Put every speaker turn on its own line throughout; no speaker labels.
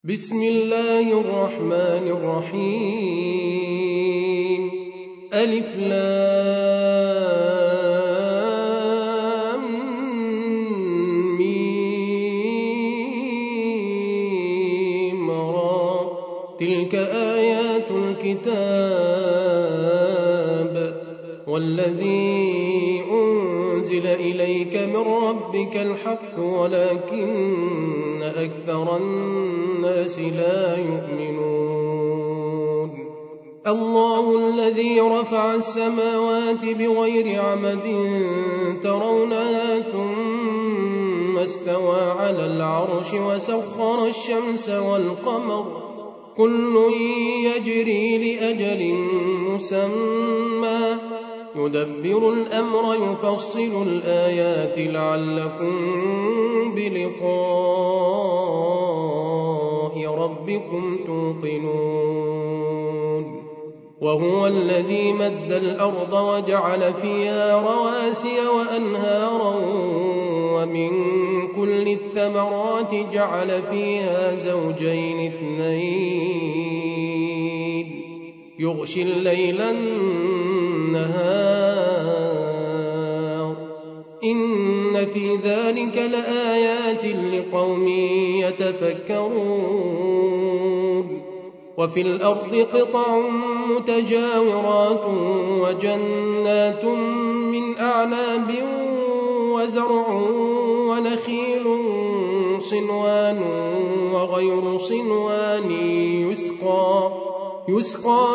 بسم الله الرحمن الرحيم ألف لام ميم را تلك آيات الكتاب والذي أنزل إليك من ربك الحق ولكن أكثر الناس لا يؤمنون الله الذي رفع السماوات بغير عمد ترونها ثم استوى على العرش وسخر الشمس والقمر كل يجري لأجل مسمى يدبر الأمر يفصل الآيات لعلكم بلقاء ربكم توقنون وهو الذي مد الأرض وجعل فيها رواسي وأنهارا ومن كل الثمرات جعل فيها زوجين اثنين يغشي الليل النهار إن في ذلك لآيات لقوم يتفكرون وفي الأرض قطع متجاورات وجنات من أعناب وزرع ونخيل صنوان وغير صنوان يسقى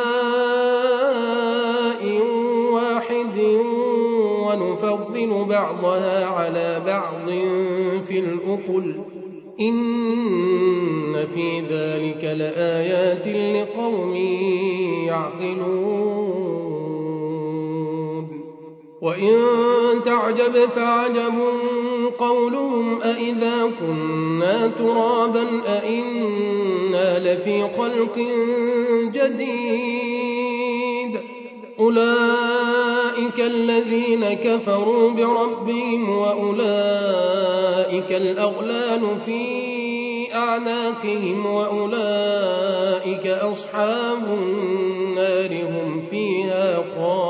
بماء واحد ونفضل بعضها على بعض في الأكل إن في ذلك لآيات لقوم يعقلون وإن تعجب فعجب قولهم أإذا كنا ترابا أإنا لفي خلق جديد أولئك الذين كفروا بربهم وأولئك الأغلال في أعناقهم وأولئك أصحاب النار هم فيها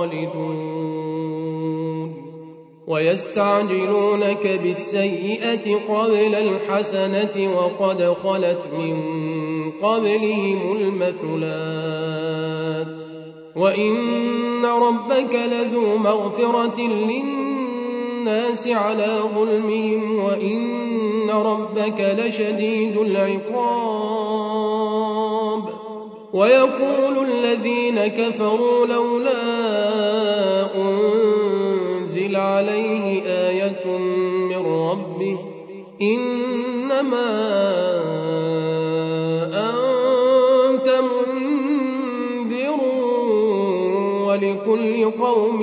خالدون ويستعجلونك بالسيئة قبل الحسنة وقد خلت من قبلهم المثلات وإن ربك لذو مغفرة للناس على ظلمهم وإن ربك لشديد العقاب ويقول الذين كفروا لولا أنزل عليه آية من ربه إنما أنت منذر ولكل قوم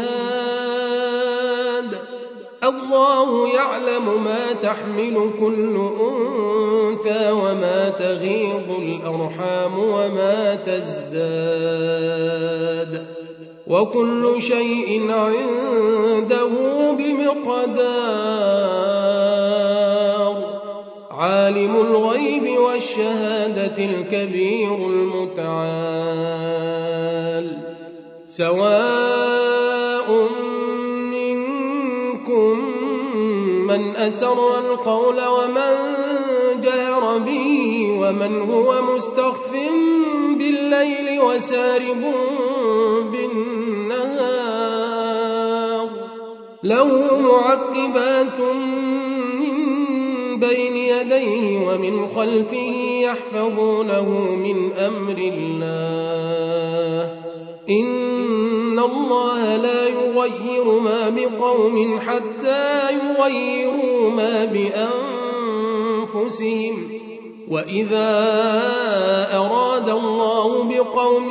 هاد الله يعلم ما تحمل كل أنثى وما تغيض الأرحام وما تزداد وكل شيء عنده بمقدار عالم الغيب والشهادة الكبير المتعال سواء منكم من أسر القول ومن جهر به ومن هو مستخف بالليل وسارب بالنهار له معقبات من بين يديه ومن خلفه يحفظونه من أمر الله إن الله لا يغير ما بقوم حتى يغيروا ما بأنفسهم وإذا أراد الله بقوم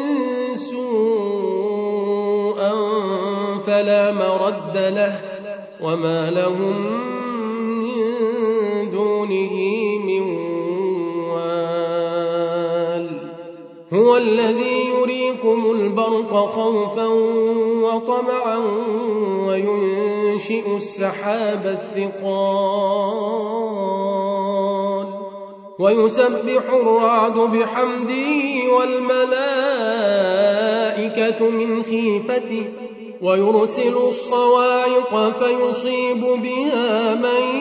سوءا فلا مرد له وما لهم من دونه من وال هو الذي يريكم البرق خوفا وطمعا وينشئ السحاب الثقال ويسبح الرعد بحمده والملائكة من خيفته ويرسل الصواعق فيصيب بها من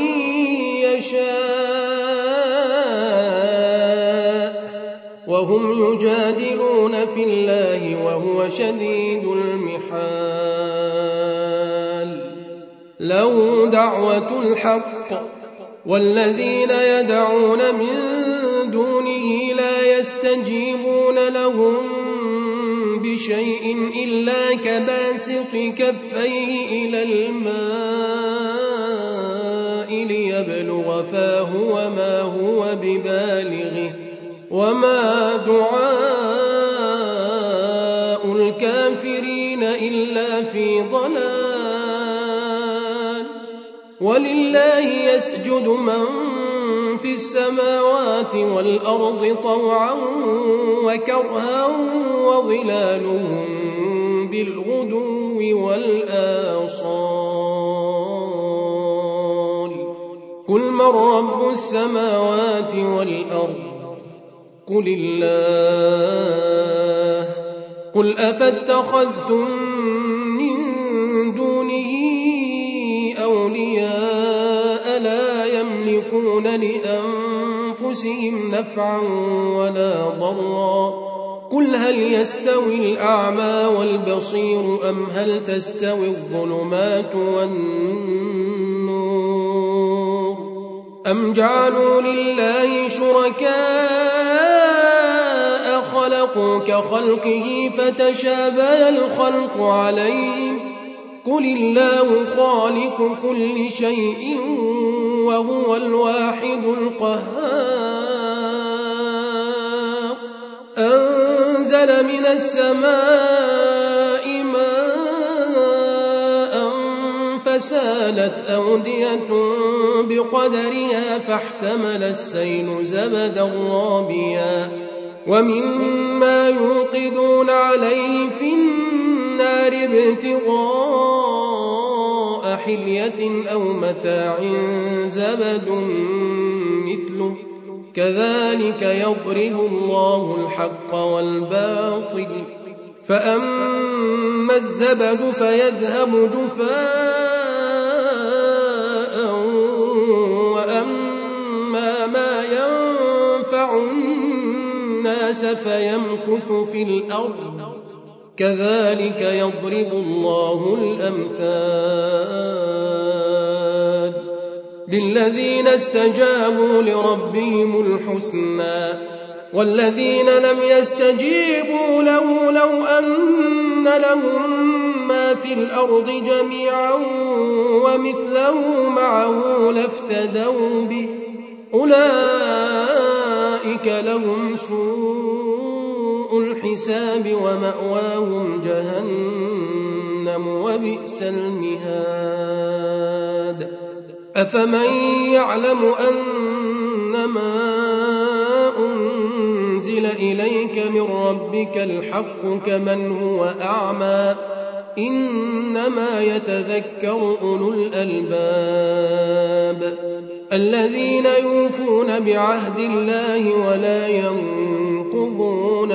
يشاء وهم يجادلون في الله وهو شديد المحال. له دعوة الحق والذين يدعون من دونه لا يستجيبون لهم بشيء إلا كباسط كفيه إلى الماء ليبلغ فاه وما هو ببالغه وما دعاء الكافرين إلا في ضلال. ولله يسجد من في السماوات والأرض طوعا وكرها وظلالهم بالغدو والآصال. قل من رب السماوات والأرض قل الله. قل أفاتخذتم من دونه أولياء لا يملكون لأنفسهم نفعا ولا ضرا. قل هل يستوي الأعمى والبصير أم هل تستوي الظلمات والنور أم جعلوا لله شركاء خلقوا كخلقه فتشابه الخلق عليهم. قل الله خالق كل شيء وهو الواحد القهار. أنزل من السماء ماء فسالت أودية بقدرها فاحتمل السيل زبدا رابيا ومما يوقدون عليه في النار ابتغاء حلية أو متاع زبد مثله كذلك يضرب الله الحق والباطل. فأما الزبد فيذهب جفاء وأما ما ينفع الناس فيمكث في الأرض كذلك يضرب الله الأمثال. للذين استجابوا لربهم الحسنى والذين لم يستجيبوا له لو أن لهم ما في الأرض جميعا ومثله معه لافتدوا به أولئك لهم سوء الحساب ومأواهم جهنم وبئس المهاد. أفمن يعلم أنما أنزل إليك من ربك الحق كمن هو أعمى إنما يتذكر أولو الألباب الذين يوفون بعهد الله ولا ينقضون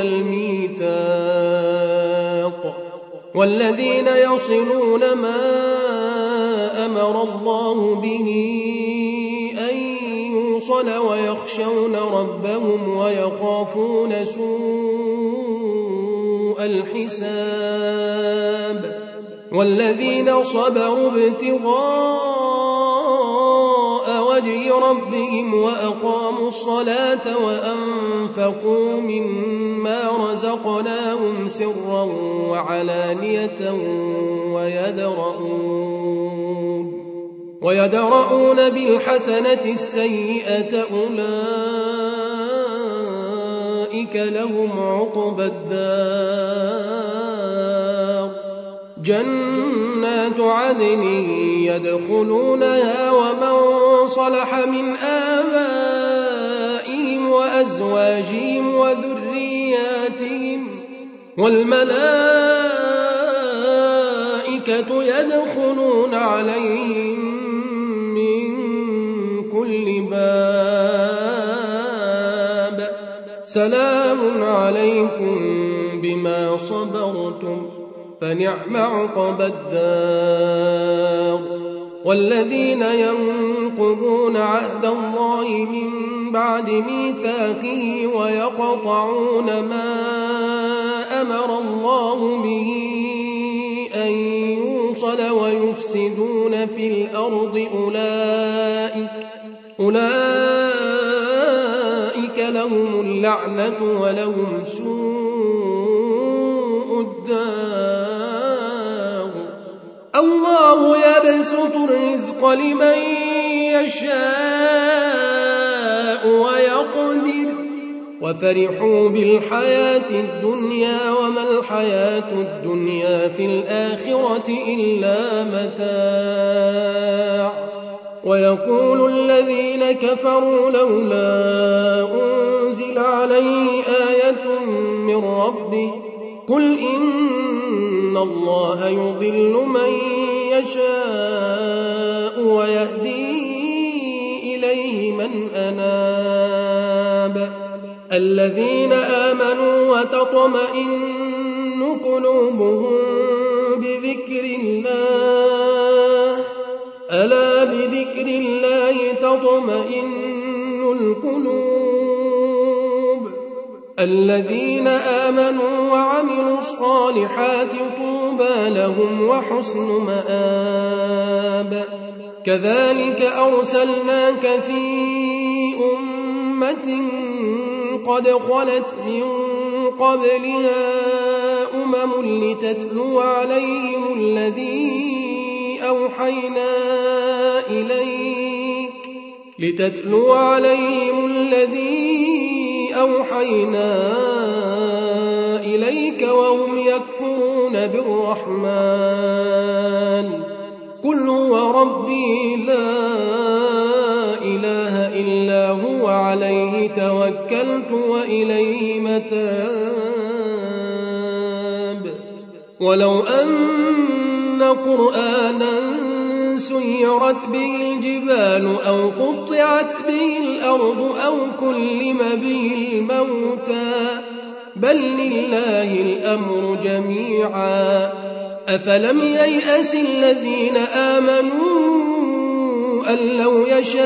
الميثاق والذين يصلون ما أمر الله به أن يوصل ويخشون ربهم ويخافون سوء الحساب والذين صبروا ابتغاء وجه ربهم وأقاموا الصلاة وأنفقوا مما رزقناهم سرا وعلانية ويدرؤون بالحسنة السيئة أولئك لهم عقبى الدار جنات عدن يدخلونها ومن صلح من آبائهم وأزواجهم وذرياتهم والملائكة يدخلون عليهم من كل باب سلام عليكم بما صبرتم فنعم عقبى الدار. والذين ينقضون عهد الله من بعد ميثاقه ويقطعون ما أمر الله به أن يوصل ويفسدون في الأرض أولئك لهم اللعنة ولهم سوء الدار. الله يبسط الرزق لمن يشاء ويقدر وفرحوا بالحياة الدنيا وما الحياة الدنيا في الآخرة إلا متاع. ويقول الذين كفروا لولا أنزل عليه آية من ربه قل إن الله يضل من يشاء ويهدي إليه من أناب. الذين آمنوا وتطمئن قلوبهم بذكر الله ألا بذكر الله تطمئن القلوب. الذين آمنوا وعملوا الصالحات طوبى لهم وحسن مآب. كذلك أرسلناك في أمة قد خلت من قبلها لتتلو عليهم الذي أوحينا إليك وهم يكفرون بالرحمن قل هو ربي لا إله إلا هو عليه توكلت وإليه متاب. ولو أن قرآنا سيرت به الجبال أو قطعت به الأرض أو كلم به الموتى بل لله الأمر جميعا. أفلم ييأس الذين آمنوا أن لو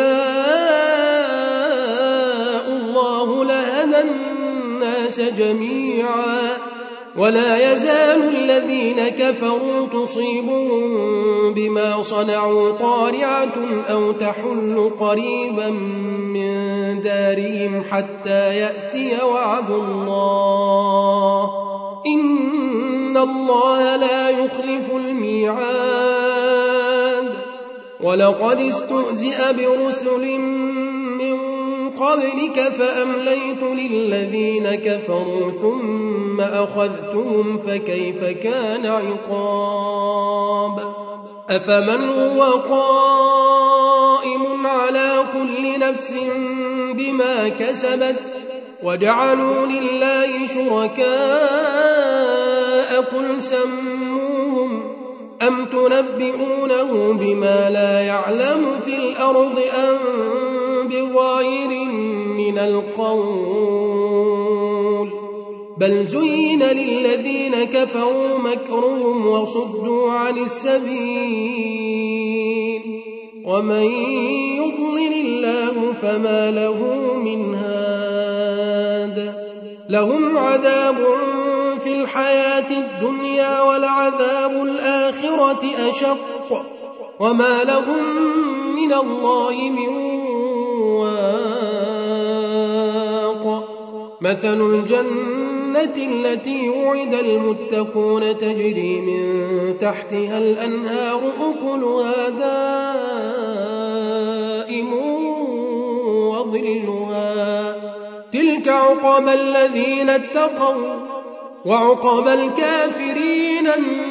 يشاء الله لهدى الناس جميعا. ولا يزال الذين كفروا تصيبهم بما صنعوا قارعة أو تحل قريبا من دارهم حتى يأتي وعد الله إن الله لا يخلف الميعاد. ولقد استهزئ برسل من قبلك فأمليت للذين كفروا ثم أخذتهم فكيف كان عقاب. أفمن هو قائم على كل نفس بما كسبت وجعلوا لله شركاء قل سموهم أم تنبئونه بما لا يعلم في الأرض أم بظاهر من القول بل زين للذين كفروا مكرهم وصدوا عن السبيل ومن يضلل الله فما له من هاد. لهم عذاب في الحياة الدنيا ولعذاب الآخرة أشق وما لهم من الله من واق. مثل الجنة التي وعد المتقون تجري من تحتها الأنهار أكلها دائم وظلها تلك عقبى الذين اتقوا وعقبى الكافرين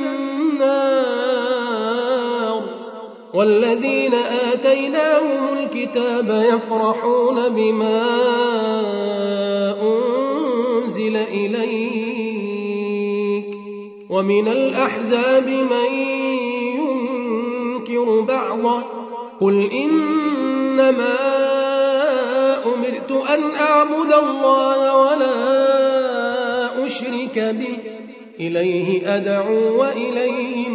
النار. والذين آتيناهم الكتاب يفرحون بما أنزل إليك ومن الأحزاب من ينكر بعضه قل إنما أمرت أن أعبد الله ولا أشرك به إليه أدعو وإليه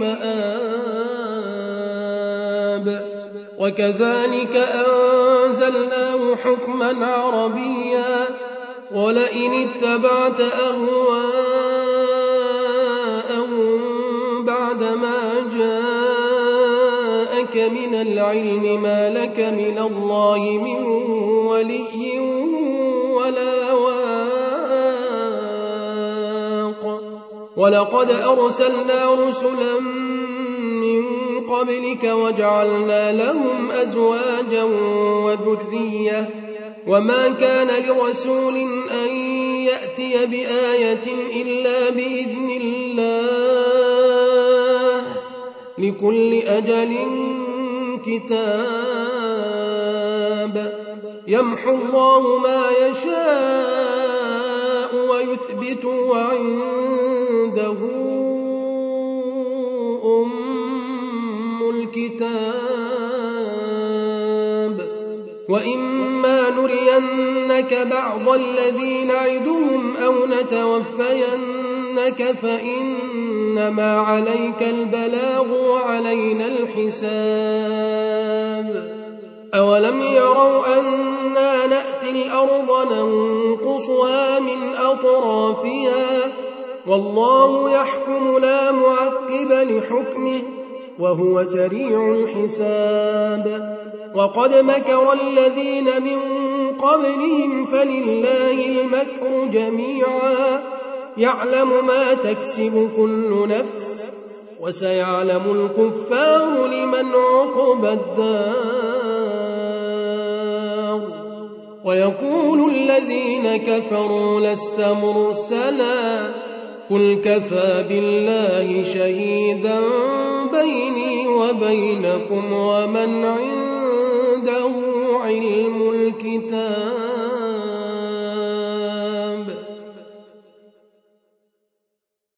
مآب وكذلك أنزلناه حكما عربيا ولئن اتبعت أهواءهم بعدما جاءك من العلم ما لك من الله من ولي ولا واق ولقد أرسلنا رسلا من قبلك وجعلنا لهم أزواجا وذرية وما كان لرسول أن يأتي بآية إلا بإذن الله لكل أجل كتاب يمحو الله ما يشاء ويثبت وعنده الكتاب وإما نرينك بعض الذي نعدهم أو نتوفينك فإنما عليك البلاغ وعلينا الحساب أولم يروا أنا نأتي الأرض ننقصها من أطرافها والله يحكم لا معقب لحكمه وهو سريع الحساب وقد مكر الذين من قبلهم فلله المكر جميعا يعلم ما تكسب كل نفس وسيعلم الكفار لمن عقبى الدار ويقول الذين كفروا لست مرسلا قل كفى بالله شهيدا بيني وبينكم ومن عنده علم الكتاب